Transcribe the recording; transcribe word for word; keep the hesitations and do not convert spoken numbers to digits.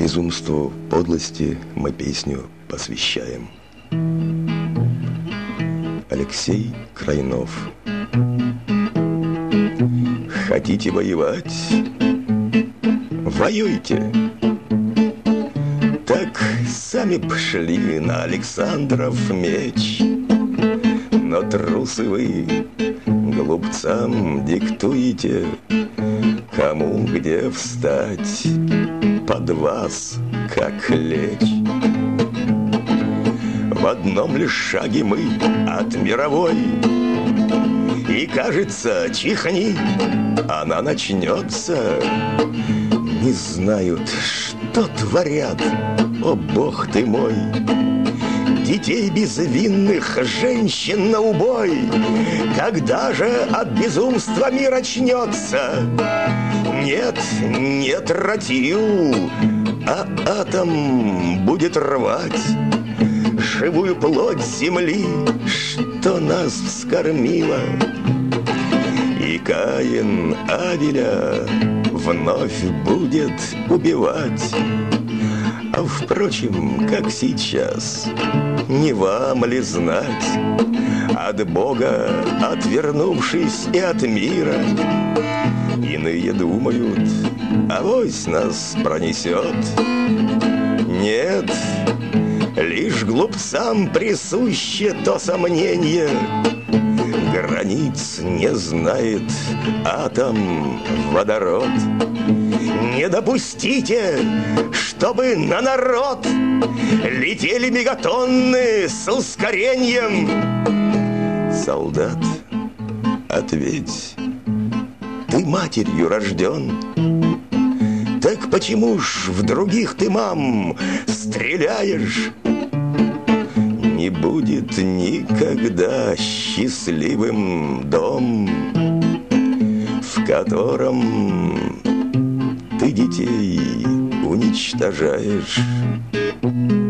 Безумству подлости мы песню посвящаем. Алексей Крайнов. Хотите воевать? Воюйте! Так сами пошли на Александров меч. Но трусы вы глупцам диктуете, кому где встать, под вас как лечь. В одном лишь шаге мы от мировой, и кажется, чихни, она начнется. Не знают, что творят, о бог ты мой. Детей безвинных, женщин на убой. Когда же от безумства мир очнется? Нет, не тротил, а атом будет рвать живую плоть земли, что нас вскормила. И Каин Авеля вновь будет убивать. А впрочем, как сейчас, не вам ли знать? От Бога отвернувшись и от мира, иные думают, авось нас пронесет. Нет, лишь глупцам присуще то сомнение. Границ не знает атом водород. Не допустите, чтобы на народ летели мегатонны с ускорением. Солдат, ответь, ты матерью рожден. Так почему ж в других ты, мам, стреляешь? Не будет никогда счастливым дом, в котором ты детей уничтожаешь.